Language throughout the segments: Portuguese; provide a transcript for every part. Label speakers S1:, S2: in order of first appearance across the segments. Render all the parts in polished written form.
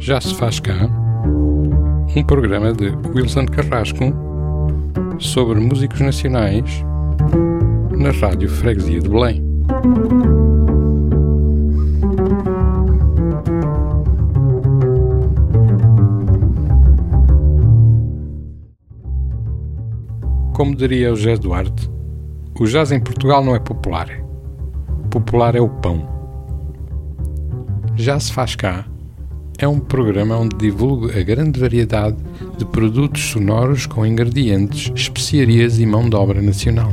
S1: Já se faz cá, um programa de Wilson Carrasco sobre músicos nacionais na Rádio Freguesia de Belém. Como diria o José Duarte, o jazz em Portugal não é popular. Popular é o pão. Já se faz cá é um programa onde divulgo a grande variedade de produtos sonoros com ingredientes, especiarias e mão de obra nacional.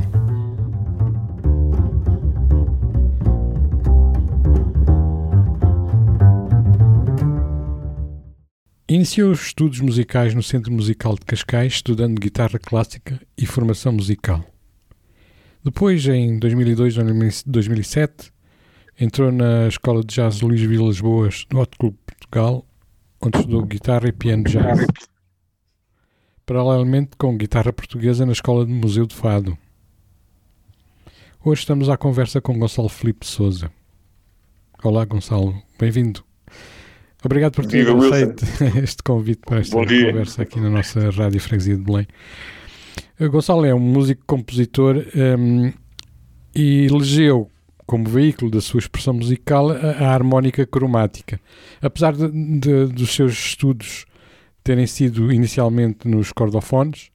S1: Iniciou os estudos musicais no Centro Musical de Cascais, estudando guitarra clássica e formação musical. Depois, em 2002-2007, entrou na Escola de Jazz Luís Vilas Boas, no Hot Club Portugal, onde estudou guitarra e piano jazz. Paralelamente com guitarra portuguesa na Escola de Museu de Fado. Hoje estamos à conversa com Gonçalo Filipe Sousa. Olá, Gonçalo. Bem-vindo. Obrigado por ter aceito este convite para esta conversa aqui na nossa Rádio Freguesia de Belém. Gonçalo é um músico-compositor e elegeu como veículo da sua expressão musical a harmónica cromática. Apesar dos seus estudos terem sido inicialmente nos cordofones,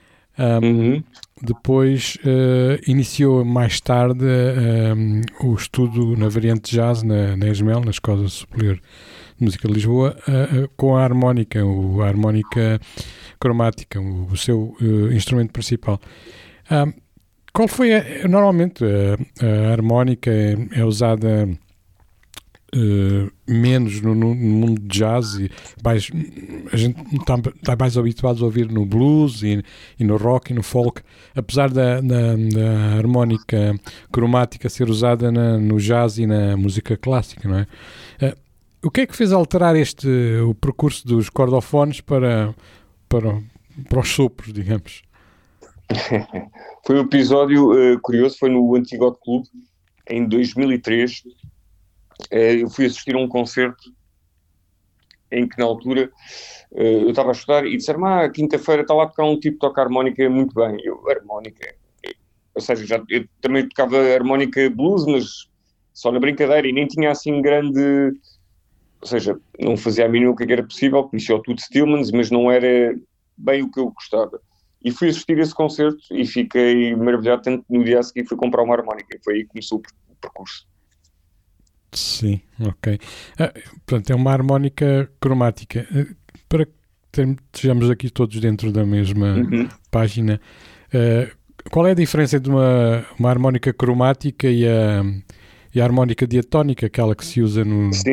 S1: depois iniciou mais tarde o estudo na variante jazz na ESMEL, na Escola Superior de Música de Lisboa, com a harmónica cromática, o seu instrumento principal. Qual foi normalmente a harmónica é usada menos no mundo de jazz e a gente está mais habituado a ouvir no blues e no rock e no folk, apesar da harmónica cromática ser usada no jazz e na música clássica, não é? O que é que fez alterar o percurso dos cordofones para os sopros, digamos?
S2: Foi um episódio curioso, foi no antigo Hot Club, em 2003. Eu fui assistir a um concerto em que, na altura, eu estava a estudar e disseram-me, quinta-feira está lá a tocar um tipo que toca harmónica muito bem. Harmónica? Ou seja, eu também tocava harmónica blues, mas só na brincadeira e nem tinha assim grande... Ou seja, não fazia a mínima o que era possível, conhecia o Toots Thielemans, mas não era bem o que eu gostava. E fui assistir a esse concerto e fiquei maravilhado, tanto no dia a seguir fui comprar uma harmónica. E foi aí que começou o percurso.
S1: Sim, ok. Portanto, é uma harmónica cromática. Para que estejamos aqui todos dentro da mesma página, qual é a diferença entre uma harmónica cromática e a harmónica diatónica, aquela que se usa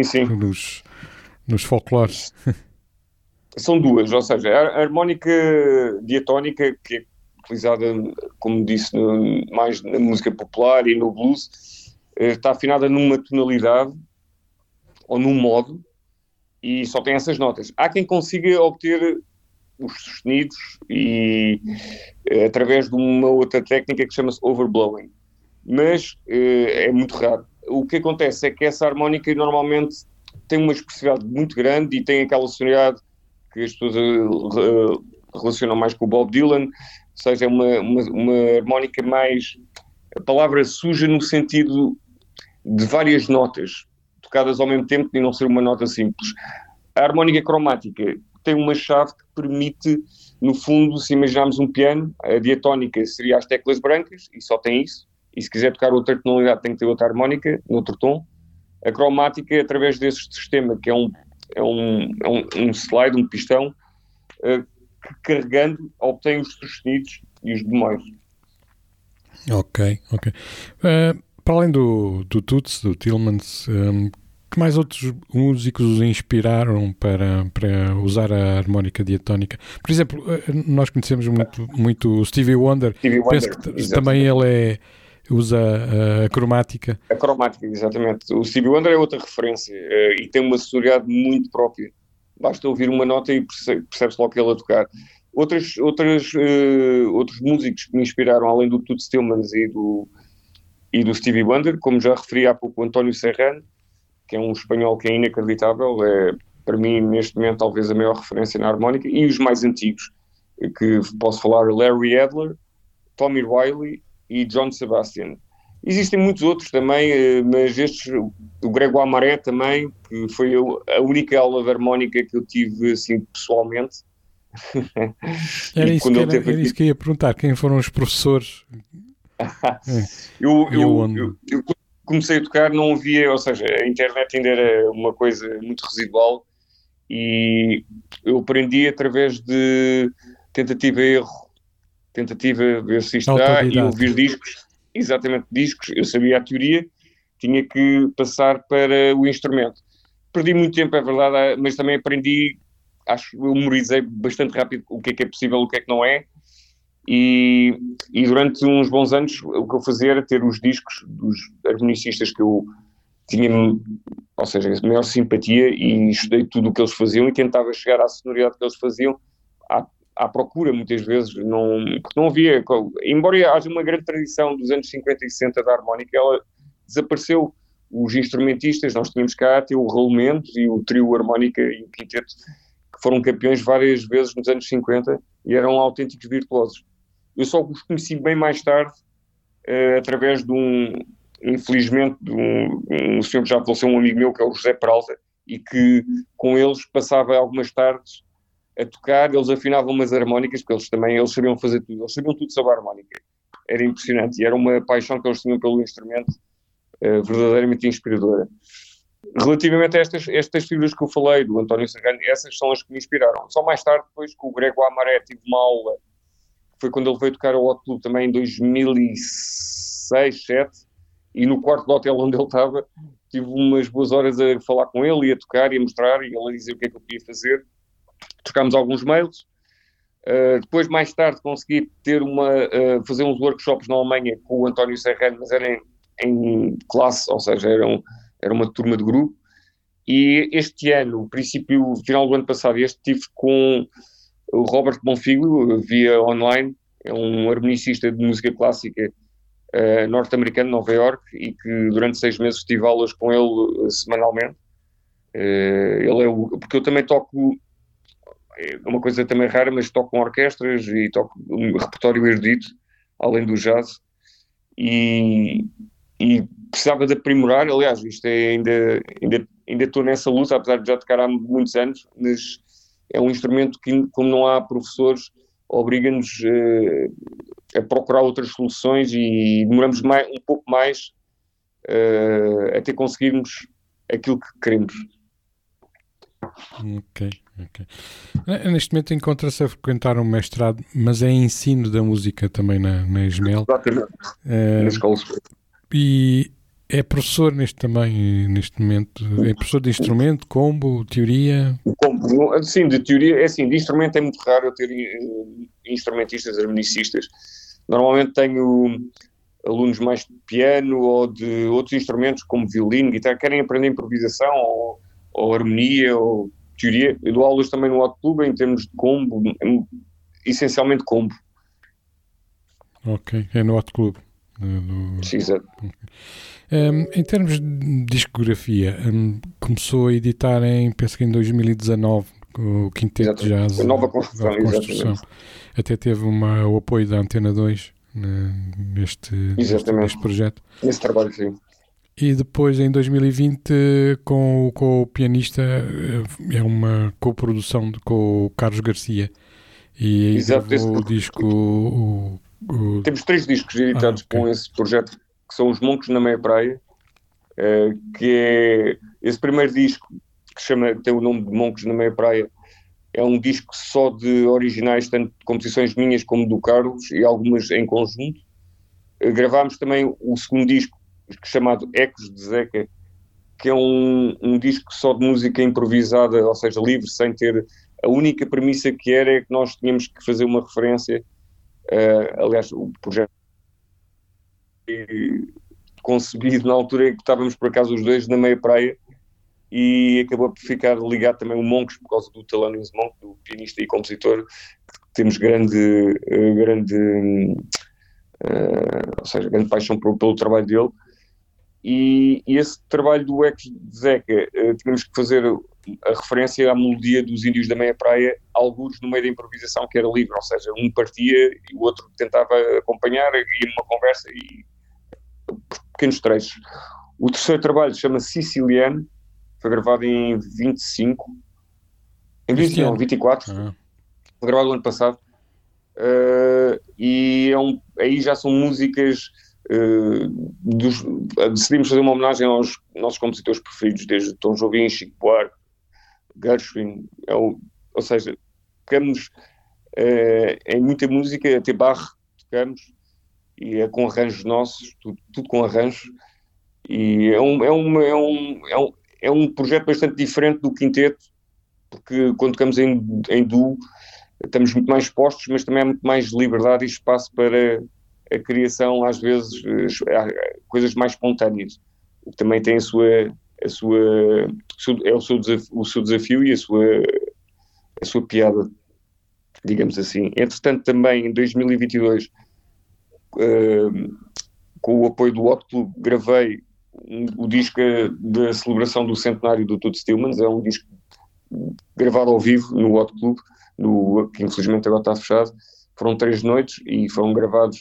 S1: nos folclores?
S2: São duas, ou seja, a harmónica diatónica, que é utilizada, como disse, mais na música popular e no blues, está afinada numa tonalidade ou num modo e só tem essas notas. Há quem consiga obter os sustenidos e através de uma outra técnica que chama-se overblowing, mas é muito raro. O que acontece é que essa harmónica normalmente tem uma expressividade muito grande e tem aquela sonoridade que as pessoas relacionam mais com o Bob Dylan, ou seja, é uma harmónica mais, a palavra suja no sentido de várias notas tocadas ao mesmo tempo e não ser uma nota simples. A harmónica cromática tem uma chave que permite, no fundo, se imaginarmos um piano, a diatónica seria as teclas brancas e só tem isso, e se quiser tocar outra tonalidade tem que ter outra harmónica, noutro tom. A cromática, através desse sistema, que é um slide, um pistão, que carregando obtém os sustenidos e os bemóis.
S1: Ok. Para além do Toots, do Thielemans, que mais outros músicos os inspiraram para usar a harmónica diatónica? Por exemplo, nós conhecemos muito o Stevie Wonder. Penso que também ele usa a cromática.
S2: A cromática, exatamente. O Stevie Wonder é outra referência e tem uma sonoridade muito própria. Basta ouvir uma nota e percebe-se logo que ele a tocar. Outros músicos que me inspiraram, além do Toots Thielemans e do Stevie Wonder, como já referi há pouco, o António Serrano, que é um espanhol que é inacreditável, para mim, neste momento, talvez a maior referência na harmónica, e os mais antigos, que posso falar, Larry Adler, Tommy Riley e John Sebastian. Existem muitos outros também, mas estes, o Grégoire Maré também, que foi a única aula de harmónica que eu tive assim pessoalmente.
S1: Era isso que eu ia perguntar, quem foram os professores?
S2: Eu comecei a tocar, não havia, ou seja, a internet ainda era uma coisa muito residual e eu aprendi através de tentativa e erro, ver se isto dá, e ouvir discos, exatamente discos, eu sabia a teoria, tinha que passar para o instrumento. Perdi muito tempo, é verdade, mas também aprendi, eu memorizei bastante rápido o que é possível, o que é que não é. E durante uns bons anos o que eu fazia era ter os discos dos harmonicistas que eu tinha, ou seja, a maior simpatia, e estudei tudo o que eles faziam e tentava chegar à sonoridade que eles faziam, à procura muitas vezes, porque não havia, embora haja uma grande tradição dos anos 50 e 60 da harmónica, ela desapareceu. Os instrumentistas, nós tínhamos cá o Raul Mendes e o trio harmónica e o quinteto, que foram campeões várias vezes nos anos 50 e eram autênticos virtuosos. Eu só os conheci bem mais tarde, através infelizmente, de um senhor que já faleceu, um amigo meu, que é o José Peralta, e que com eles passava algumas tardes a tocar, eles afinavam umas harmónicas, porque eles sabiam fazer tudo, eles sabiam tudo sobre a harmónica. Era impressionante, e era uma paixão que eles tinham pelo instrumento, verdadeiramente inspiradora. Relativamente a estas figuras que eu falei, do António Serrano, essas são as que me inspiraram. Só mais tarde, depois, com o Grégoire Maré, tive uma aula, foi quando ele veio tocar ao Hot Club também em 2006, 2007, e no quarto do hotel onde ele estava, tive umas boas horas a falar com ele, e a tocar, e a mostrar, e ele a dizer o que é que eu podia fazer. Trocámos alguns mails. Depois, mais tarde, consegui fazer uns workshops na Alemanha com o António Serrano, mas era em classe, ou seja, era uma turma de grupo. E este ano, final do ano passado, estive com o Robert Bonfiglio, via online, é um harmonicista de música clássica norte-americano, de Nova Iorque, e que durante 6 meses tive aulas com ele semanalmente. Porque eu também toco, é uma coisa também rara, mas toco com orquestras e toco um repertório erudito, além do jazz, e precisava de aprimorar. Aliás, isto ainda estou nessa luta, apesar de já tocar há muitos anos, mas é um instrumento que, como não há professores, obriga-nos a procurar outras soluções, e demoramos um pouco mais até conseguirmos aquilo que queremos.
S1: Ok. Neste momento encontra-se a frequentar um mestrado, mas é ensino da música também na ESMEL.
S2: Exatamente, na escola.
S1: E é professor neste momento, é professor de instrumento, combo, teoria?
S2: Sim, de teoria, assim, de instrumento é muito raro eu ter instrumentistas, harmonicistas. Normalmente tenho alunos mais de piano ou de outros instrumentos como violino, guitarra, querem aprender improvisação ou harmonia ou teoria. Eu dou aulas também no Hot Club em termos de combo, essencialmente combo.
S1: Ok, é no Hot Club.
S2: Sim, exato.
S1: Em termos de discografia, começou a editar penso que em 2019, o Quinteto de Jazz.
S2: A nova construção.
S1: Até teve o apoio da Antena 2 neste projeto.
S2: Nesse trabalho, sim.
S1: E depois, em 2020, com o pianista, é uma coprodução com o Carlos Garcia. E aí gravou o disco...
S2: Temos 3 discos editados com esse projeto, que são os Moncos na Meia Praia, que é esse primeiro disco, que tem o nome de Moncos na Meia Praia. É um disco só de originais, tanto de composições minhas como do Carlos, e algumas em conjunto. Gravámos também o segundo disco, chamado Ecos de Zeca, que é um disco só de música improvisada, ou seja, livre, sem ter... A única premissa que é que nós tínhamos que fazer uma referência. Aliás, o projeto foi concebido na altura em que estávamos, por acaso, os dois na Meia Praia, e acabou por ficar ligado também o Moncos, por causa do Thelonious Monk, do pianista e compositor, que temos grande paixão pelo trabalho dele. E esse trabalho do Ex de Zeca, tínhamos que fazer a referência à melodia dos Índios da Meia Praia, alguns no meio da improvisação, que era livre, ou seja, um partia e o outro tentava acompanhar, ia numa conversa e pequenos trechos. O terceiro trabalho chama-se Siciliano, foi gravado em 25, em 24, foi gravado no ano passado, e aí já são músicas. Decidimos fazer uma homenagem aos nossos compositores preferidos, desde Tom Jobim, Chico Buarque, Gershwin, ou seja, tocamos em muita música, até Bach tocamos, e é com arranjos nossos, tudo com arranjos, e é um projeto bastante diferente do quinteto, porque quando tocamos em duo estamos muito mais expostos, mas também há muito mais liberdade e espaço para a criação, às vezes, coisas mais espontâneas, o que também tem o seu desafio e a sua piada, digamos assim. Entretanto, também em 2022, com o apoio do Hot Club, gravei o disco da celebração do centenário do Toots Thielemans. É um disco gravado ao vivo no Hot Club, que infelizmente agora está fechado. Foram 3 noites e foram gravados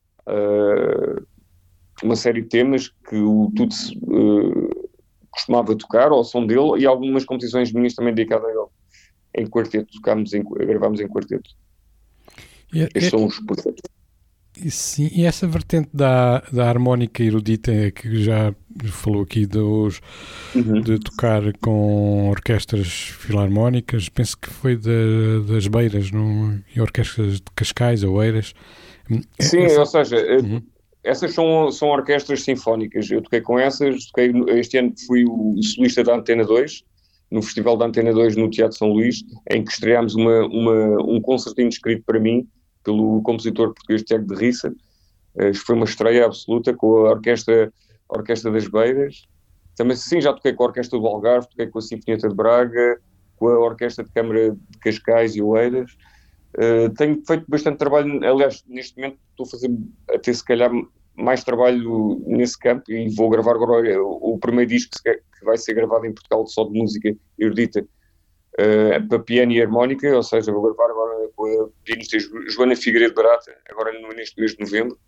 S2: uma série de temas que o Toots costumava tocar ao som dele, e algumas composições minhas também dedicadas a ele. Em quarteto, gravámos em quarteto. Estes são os projetos.
S1: Sim, e essa vertente da harmónica erudita que já falou aqui de tocar com orquestras filarmónicas, penso que foi das Beiras, e orquestras de Cascais, Oeiras.
S2: Sim, ou seja, essas são orquestras sinfónicas. Eu toquei com essas, este ano fui o solista da Antena 2, no Festival da Antena 2 no Teatro São Luís, em que estreámos um concertinho escrito para mim, pelo compositor português Tiago de Rissa. Foi uma estreia absoluta com a Orquestra das Beiras. Também, sim, já toquei com a Orquestra do Algarve, toquei com a Sinfonieta de Braga, com a Orquestra de Câmara de Cascais e Oeiras. Tenho feito bastante trabalho, aliás, neste momento estou a fazer até se calhar mais trabalho nesse campo, e vou gravar agora o primeiro disco que vai ser gravado em Portugal só de música erudita, para piano e harmónica, ou seja, vou gravar agora com a pianista Joana Figueiredo Barata, agora neste mês de novembro.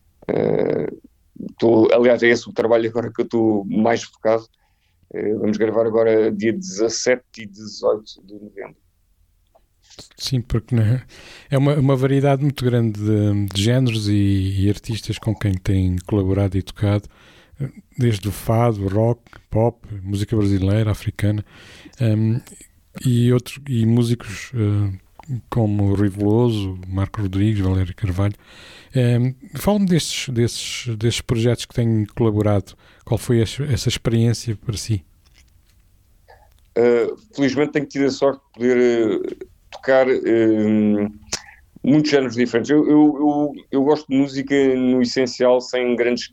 S2: Aliás, é esse o trabalho agora que eu estou mais focado. Vamos gravar agora dia 17 e 18 de novembro.
S1: Sim, porque é uma variedade muito grande de géneros e artistas com quem tem colaborado e tocado, desde o fado, rock, pop, música brasileira, africana, e músicos como Rui Veloso, Marco Rodrigues, Valério Carvalho. Fala-me desses projetos que têm colaborado. Qual foi essa experiência para si?
S2: Felizmente tenho tido a sorte de poder tocar muitos géneros diferentes. Eu gosto de música no essencial sem grandes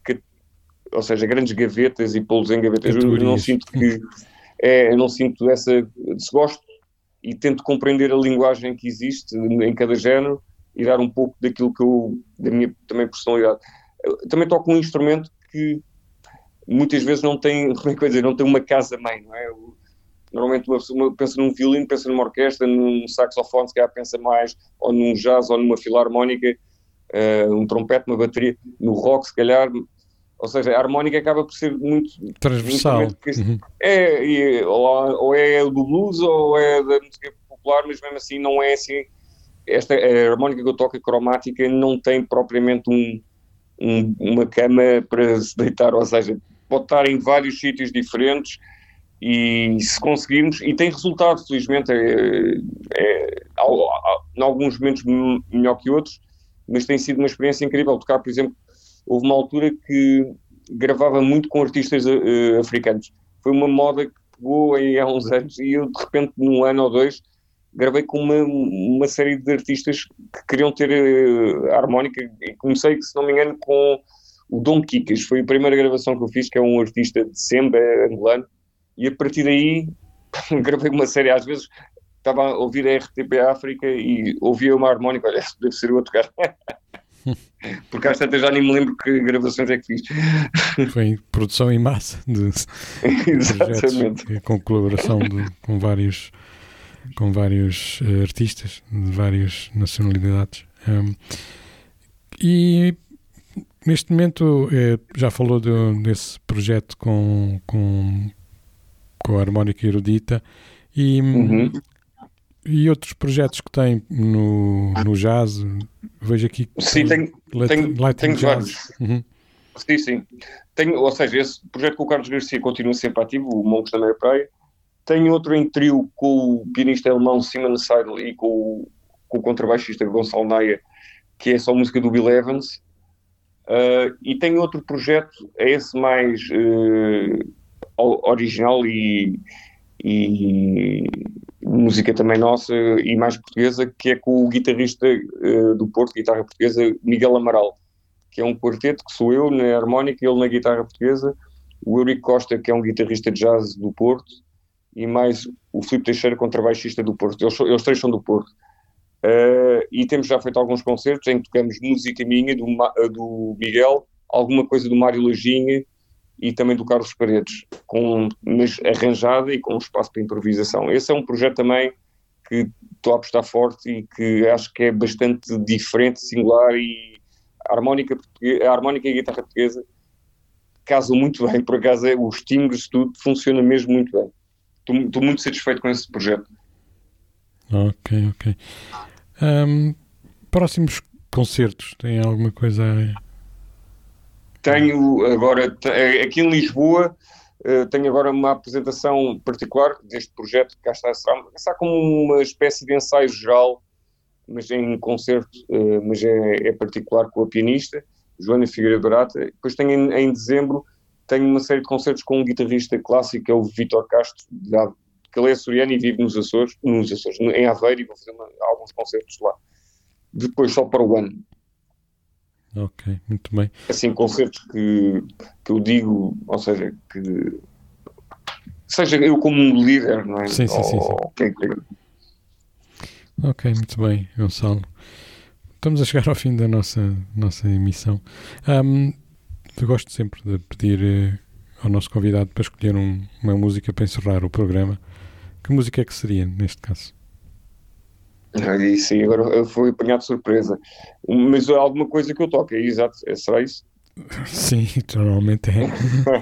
S2: gavetas e pô-los em gavetas. Eu não sinto eu não sinto essa desgosto, e tento compreender a linguagem que existe em cada género e dar um pouco daquilo da minha também personalidade. Eu também toco um instrumento que muitas vezes não tem, não tem uma casa-mãe, não é? Normalmente uma pessoa pensa num violino, pensa numa orquestra, num saxofone, se calhar pensa mais, ou num jazz, ou numa filarmónica, um trompete, uma bateria, no rock, se calhar. Ou seja, a harmónica acaba por ser muito
S1: transversal.
S2: Ou é do blues ou é da música popular, mas mesmo assim não é assim. A harmónica que eu toco, a cromática, não tem propriamente uma cama para se deitar, ou seja, pode estar em vários sítios diferentes, e se conseguirmos, e tem resultado, felizmente, em alguns momentos melhor que outros, mas tem sido uma experiência incrível tocar. Por exemplo, houve uma altura que gravava muito com artistas africanos. Foi uma moda que pegou aí há uns anos, e eu, de repente, num ano ou dois, gravei com uma série de artistas que queriam ter a harmónica, e comecei, se não me engano, com o Dom Kikas. Foi a primeira gravação que eu fiz, que é um artista de semba angolano, e a partir daí gravei uma série. Às vezes estava a ouvir a RTP África e ouvia uma harmónica, olha, deve ser eu a tocar. Porque às tantas já nem me lembro que gravações é que fiz.
S1: Foi em produção em massa de projetos com colaboração com vários artistas de várias nacionalidades. E neste momento já falou desse projeto com a harmónica erudita e outros projetos que tem no jazz. Vejo aqui que
S2: sim, tenho vários. Sim. Ou seja, esse projeto com o Carlos Garcia continua sempre ativo, o Monks da Meia Praia. Tenho outro em trio com o pianista alemão Simon Seidel e com o contrabaixista Gonçalo Naia, que é só música do Bill Evans. E tenho outro projeto, é esse mais original e música também nossa e mais portuguesa, que é com o guitarrista do Porto, guitarra portuguesa, Miguel Amaral, que é um quarteto que sou eu na harmónica e ele na guitarra portuguesa, o Eurico Costa, que é um guitarrista de jazz do Porto, e mais o Filipe Teixeira, contrabaixista do Porto. Eles três são do Porto. E temos já feito alguns concertos em que tocamos música minha, do Miguel, alguma coisa do Mário Lajinha e também do Carlos Paredes, mas arranjada e com um espaço para improvisação. Esse é um projeto também que estou a apostar forte e que acho que é bastante diferente, singular, e a harmónica e a guitarra portuguesa casam muito bem. Por acaso os timbres, tudo funciona mesmo muito bem. Estou muito satisfeito com esse projeto.
S1: Ok. Próximos concertos, tem alguma coisa aí?
S2: Tenho agora, aqui em Lisboa, tenho agora uma apresentação particular deste projeto que cá está como uma espécie de ensaio geral, mas em concerto, mas é particular com a pianista, Joana Figueiredo Barata. Depois tenho em dezembro, tenho uma série de concertos com um guitarrista clássico, que é o Vítor Castro, que ele é açoriano e vive nos Açores, em Aveiro, e vou fazer alguns concertos lá. Depois só para o ano.
S1: Ok, muito bem.
S2: Assim, concertos que eu digo, ou seja, que seja eu como líder, não é?
S1: Sim. Ok, muito bem, Gonçalo. Estamos a chegar ao fim da nossa emissão. Eu gosto sempre de pedir ao nosso convidado para escolher uma música para encerrar o programa. Que música é que seria, neste caso?
S2: Sim, agora foi apanhado de surpresa. Mas alguma coisa que eu toque, exato, será isso?
S1: Sim, normalmente é.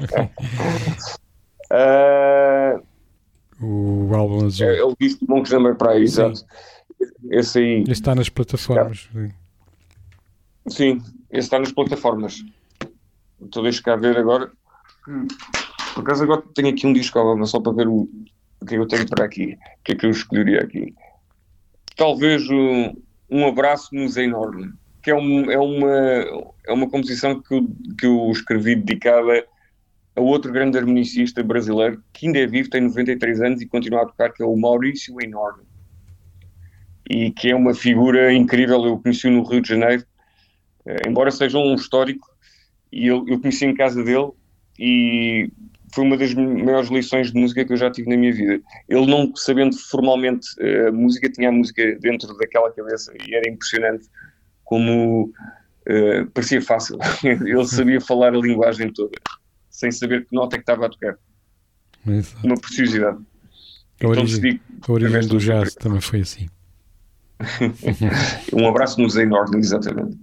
S1: O álbum azul.
S2: É o disco de Monks da Meia Praia, exato. Esse aí.
S1: Esse está nas plataformas.
S2: Sim, esse está nas plataformas. Então deixa cá ver agora. Por acaso agora tenho aqui um disco, mas só para ver o que eu tenho para aqui. O que é que eu escolheria aqui? Talvez um abraço no Zé Enorme, que é uma composição que eu escrevi dedicada a outro grande harmonicista brasileiro que ainda é vivo, tem 93 anos e continua a tocar, que é o Maurício Enorme. E que é uma figura incrível. Eu conheci-o no Rio de Janeiro, embora seja um histórico, e eu conheci em casa dele e foi uma das maiores lições de música que eu já tive na minha vida. Ele, não sabendo formalmente a música, tinha a música dentro daquela cabeça e era impressionante como parecia fácil. Ele sabia falar a linguagem toda, sem saber que nota é que estava a tocar.
S1: Exato.
S2: Uma preciosidade.
S1: A origem do jazz também foi assim.
S2: Um abraço no Zé Enorme, exatamente.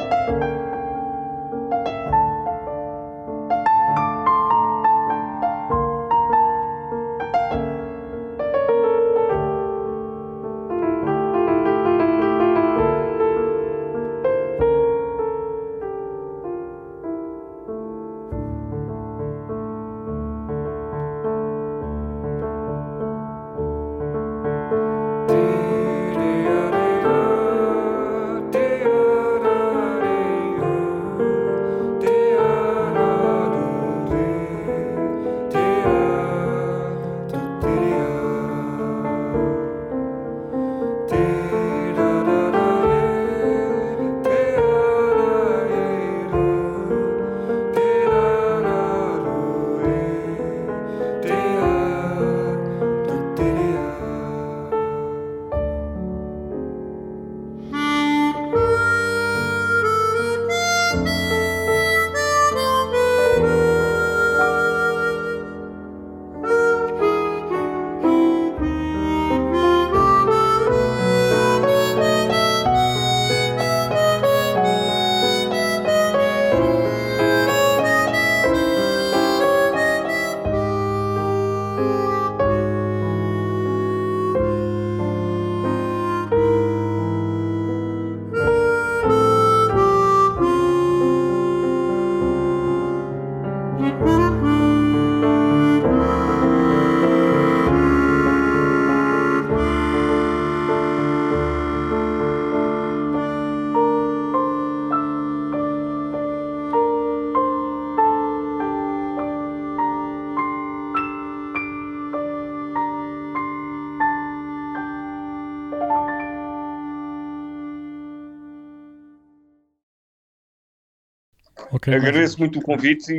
S2: Okay, agradeço muito o convite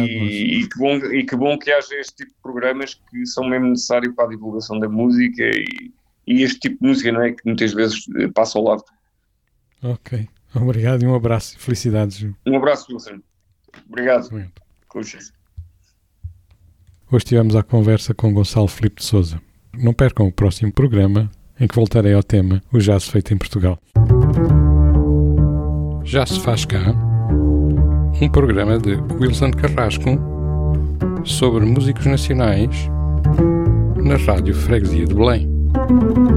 S2: e que bom que haja este tipo de programas que são mesmo necessários para a divulgação da música e este tipo de música, não é, que muitas vezes passa ao lado.
S1: Ok, obrigado e um abraço e felicidades.
S2: Um abraço, Wilson. Obrigado. Com licença.
S1: Hoje estivemos à conversa com Gonçalo Filipe de Sousa. Não percam o próximo programa em que voltarei ao tema O Jazz Feito em Portugal. Já se faz cá um programa de Wilson Carrasco sobre músicos nacionais na Rádio Freguesia de Belém.